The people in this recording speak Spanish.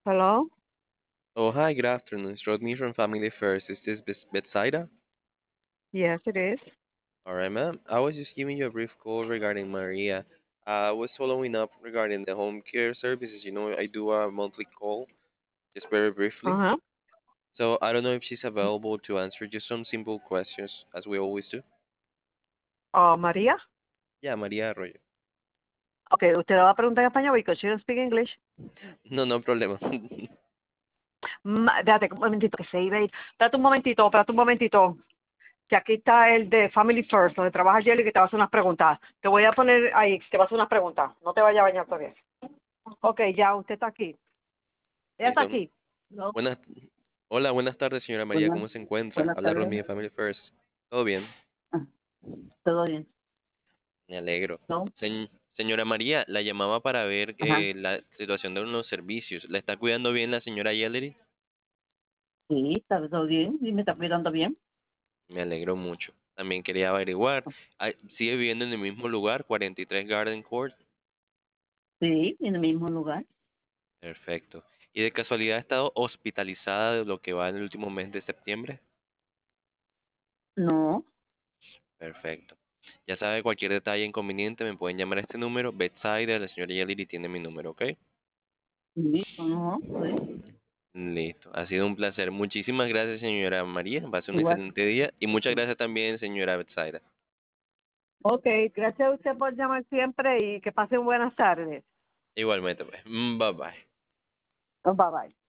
Hello? Oh, hi, good afternoon. It's Rodney from Family First. Is this Betsaida? Yes, it is. All right, ma'am. I was just giving you a brief call regarding Maria. I was following up regarding the home care services. I do a monthly call, just very briefly. Uh-huh. So I don't know if she's available to answer just some simple questions, as we always do. María. Yeah, María Arroyo. Okay, usted la va a preguntar en español because she don't speak English. No, no problema. Déjate un momentito que se iba a ir. Espérate un momentito. Que aquí está el de Family First, donde trabaja Jelly, que te va a hacer unas preguntas. Te voy a poner ahí, que te va a hacer unas preguntas. No te vayas a bañar todavía. Ok, ya, usted está aquí. Ella está Listo. aquí. No. Buenas, hola, buenas tardes, señora María. ¿Cómo se encuentra? Buenas Habla tardes. Rodney de Family First. ¿Todo bien? Ah, ¿todo bien? Me alegro. ¿No? Señora María, la llamaba para ver Ajá. la situación de unos servicios. ¿La está cuidando bien la señora Yellery? Sí, está todo bien. ¿Y me está cuidando bien? Me alegro mucho. También quería averiguar, ¿sigue viviendo en el mismo lugar, 43 Garden Court? Sí, en el mismo lugar. Perfecto. ¿Y de casualidad ha estado hospitalizada de lo que va en el último mes de septiembre? No. Perfecto. Ya sabe, cualquier detalle inconveniente me pueden llamar a este número. Bedside, la señora Yellery tiene mi número, ¿ok? Listo, no. Sí. Listo. Ha sido un placer. Muchísimas gracias, señora María. Va a ser un Igual. excelente día. Y muchas gracias también, señora Betsaida. Ok, gracias a usted por llamar siempre y que pasen buenas tardes. Igualmente, pues. Bye bye. Bye bye.